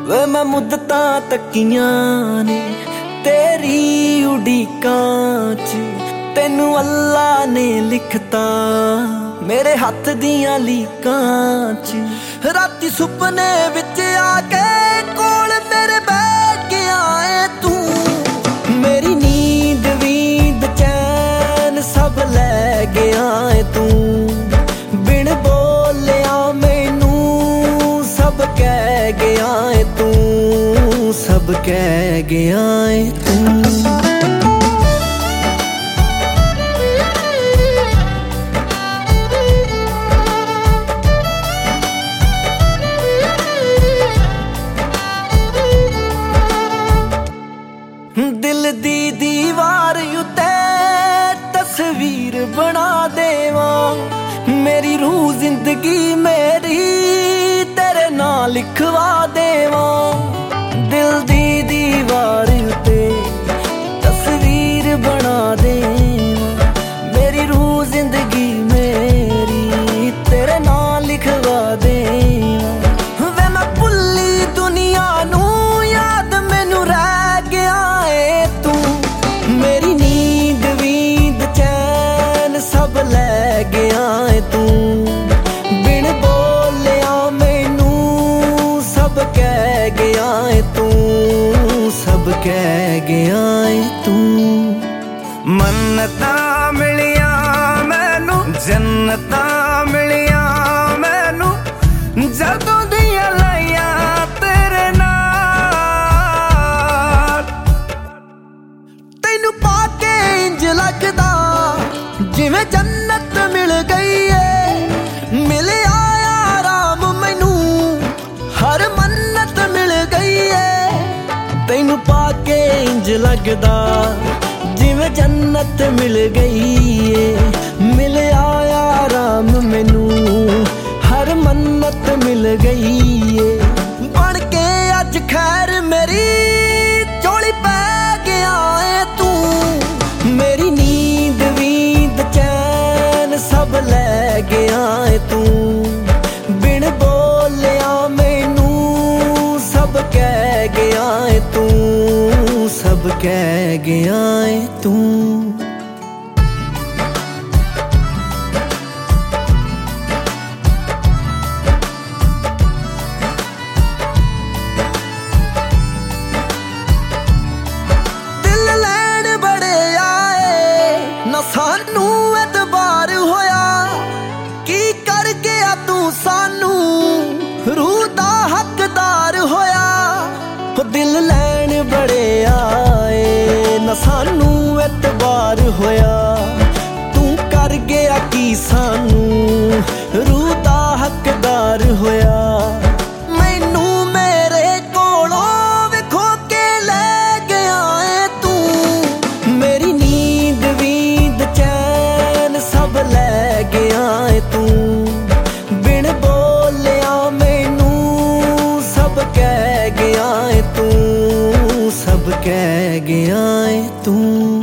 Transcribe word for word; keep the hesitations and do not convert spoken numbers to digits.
वे मैं मुद्दतां तक्कियां ने तेरी उड़ीकां च, तेनू अल्लाह ने लिखता मेरे हथ दियां लीकां च। राती सुपने विच आके कोल मेरे बैठ गया है तू, मेरी नींद वींद चैन सब लै गया है तू। बिन बोलिया मैनू सब कह गया है तू, सब कह गया है तू। दिल दी दीवार उते तस्वीर बना देवा, मेरी रूह जिंदगी मेरी तेरे नाल लिखवा देवा। दिल दी दीवार उते तस्वीर बना देवा, मेरी रूह जिंदगी मेरी तेरे नाल लिखवा देवा। वे मैं भुल्ली दुनिया नू याद मैनू रह गया है तू, मेरी नींद वींद चैन सब लै गया है तू। बिन बोलिया मैनू सब कह गया है तू, सब कह गया है तू। मन्नतां मिलिया मैनू जन्नतां मिलिया मैनू, जदों दियां लाइयां तेरे नाल। तैनू पाके इंज लगदा जिवें जन्नत मिल गई है, मिले आया राम मैनू हर मन्नत मिल गई है। तैनू पाके इंज लगदा जिवें जन्नत मिल गई है, मिल आया राम मैनू हर मन्नत मिल गई है। बन के अज खैर मेरी झोली पै गया है तू, मेरी नींद वींद चैन सब लै गया है तू। बिन बोलिया मैनू सब कह गया है तू, सब कह गया है तू। दिल लैण बड़े आए ना सानू एतबार होया, की कर गया तू सानू रूह दा हकदार होया। दिल लैण बड़े आए ना सानू एतबार होया, तू कर गया की सानू रूह दा हकदार होया। मैनू मेरे कोलों विखो के ले गया है तू, मेरी नींद वींद चैन सब लै गया है तू। बिन बोलिया मैनू सब कह गया है तू, सब कह गया है तू।